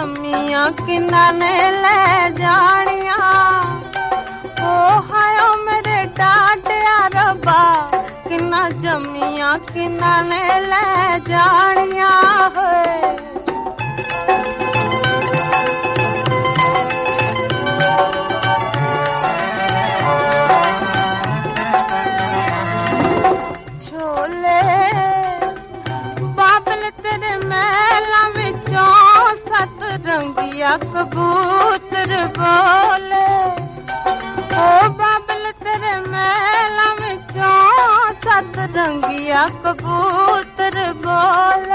जमिया किन्ना ने ले जानिया, ओ हायो मेरे डाटिया रब्बा, किन्ना जमिया किन्ना ने ले जानिया है। छोले बाबल तेरे महला विचों सत रंगिया कबूतर बोले, ओ बाबल तेरे महला विचों सत रंगिया कबूतर बोले।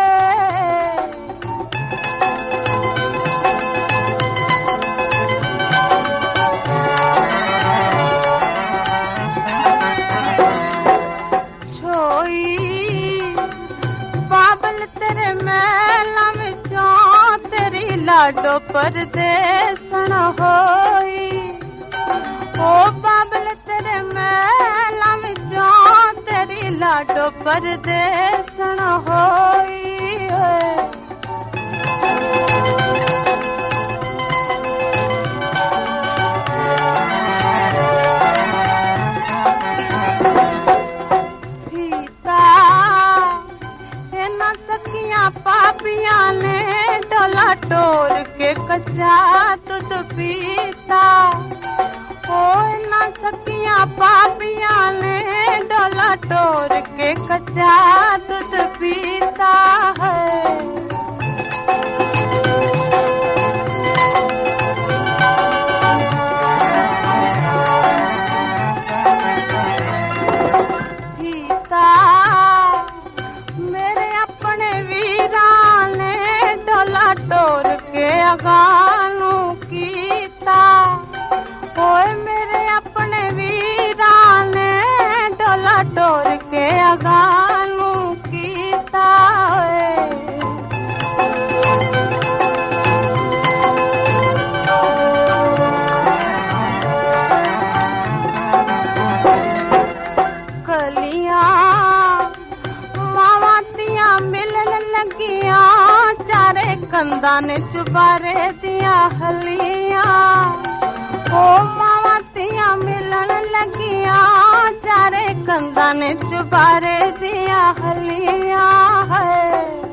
बाबल तेरे महला विचों तेरी लाडो परदेसन होई, ओ बाबल तेरे महला विचों तेरी लाडो परदेसन होई। पापिया ने डोला टोर के कच्चा दूध पीता, ओ ना सकिया पापिया ने डोला टोर के कच्चा दूध पीता है। टोर के अगानू कीता, ओए मेरे अपने वीरा ने डोला टोर के अगानू कीता। कलियां मावातियां मिलन लगिया, चारे कंधा ने चुबारे दिया हलिया, ओ मावातियां मिलन लगिया, चारे कंधा ने चुबारे दिया हलिया है।